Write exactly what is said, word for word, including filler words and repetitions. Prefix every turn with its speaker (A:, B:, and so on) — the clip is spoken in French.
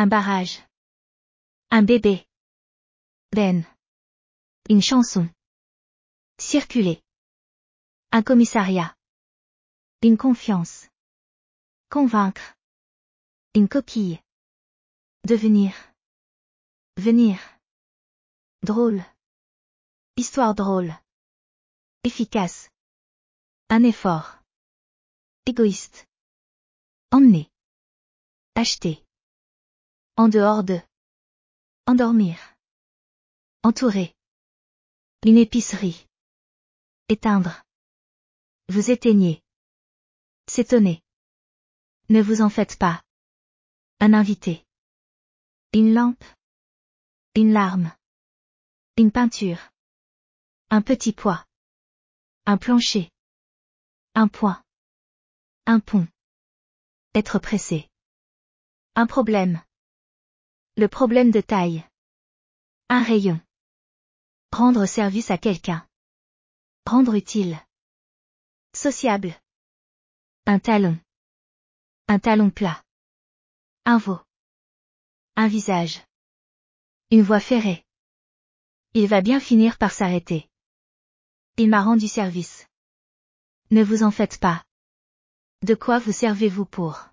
A: Un barrage. Un bébé. Ben. Une chanson. Circuler. Un commissariat. Une confiance. Convaincre. Une coquille. Devenir. Venir. Drôle. Histoire drôle. Efficace. Un effort. Égoïste. Emmener. Acheter. En dehors de. Endormir. Entourer. Une épicerie. Éteindre. Vous éteignez. S'étonner. Ne vous en faites pas. Un invité. Une lampe. Une larme. Une peinture. Un petit poids. Un plancher. Un point. Un pont. Être pressé. Un problème. Le problème de taille. Un rayon. Rendre service à quelqu'un. Rendre utile. Sociable. Un talon. Un talon plat. Un veau. Un visage. Une voie ferrée. Il va bien finir par s'arrêter. Il m'a rendu service. Ne vous en faites pas. De quoi vous servez-vous pour?